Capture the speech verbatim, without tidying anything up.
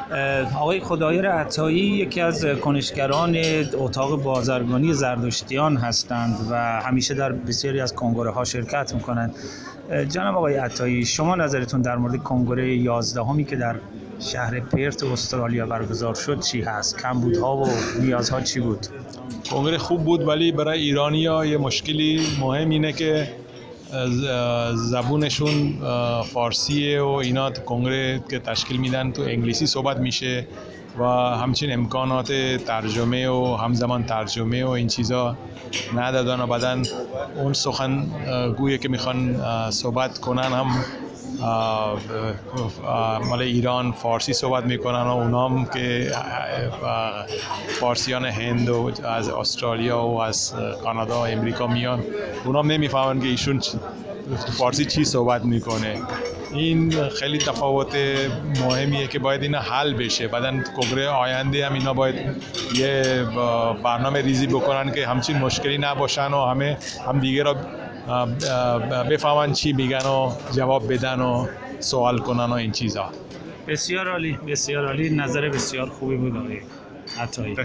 آقای خدایر عطایی یکی از کنشگران اتاق بازرگانی زردشتیان هستند و همیشه در بسیاری از کنگره ها شرکت میکنند. جناب آقای عطایی، شما نظرتون در مورد کنگره یازدهمی که در شهر پرت استرالیا برگزار شد چی هست؟ کمبودها و نیازها چی بود؟ کنگره خوب بود، ولی برای ایرانی‌ها یه مشکلی مهم اینه که زبونشون فارسیه و اینا. تو کنگره که تشکیل میدن تو انگلیسی صحبت میشه و همچنین امکانات ترجمه و همزمان ترجمه و این چیزا ندادن و بعدن اون سخن گویه که میخوان صحبت کنن هم مال ایران فارسی صحبت میکنن و اونام که فارسیان هند و از استرالیا و از کانادا و امریکا میان، اونام نمیفهمن که ایشون فارسی چی صحبت میکنه. این خیلی تفاوت مهمیه که باید اینا حل بشه. بعدن کنگره آینده هم اینا باید یه برنامه ریزی بکنن که همچین مشکلی نباشن و همه هم دیگه را بفهمن چی میگن و جواب بدن و سوال کنن و این چیزا. بسیار عالی، بسیار عالی، نظر بسیار خوبی بود آقای عطایی.